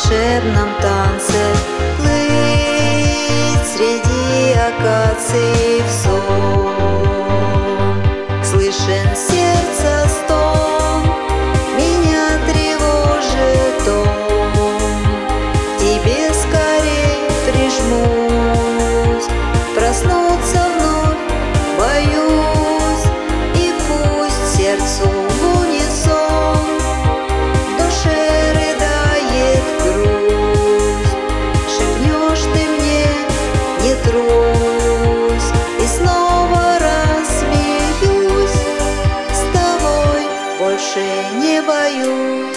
волшебном танце, плыть среди акаций в сон. Слышен сердца стон, меня тревожит он. Тебе скорей прижмусь, проснуться вновь боюсь. И пусть сердцу в унисон в душе рыдает грусть, шепнешь ты мне: не трусь. И снова рассмеюсь, с тобой больше не боюсь.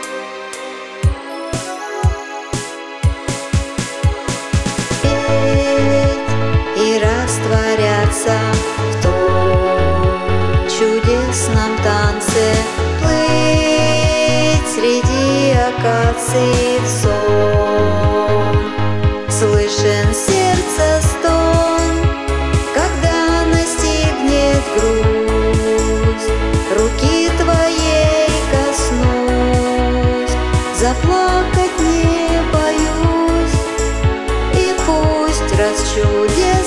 И растворяться в том чудесном танце, плыть среди акаций в сон. Слышен сердца стон, когда настигнет грусть, руки твоей коснусь, заплакать не боюсь. И пусть расчудесный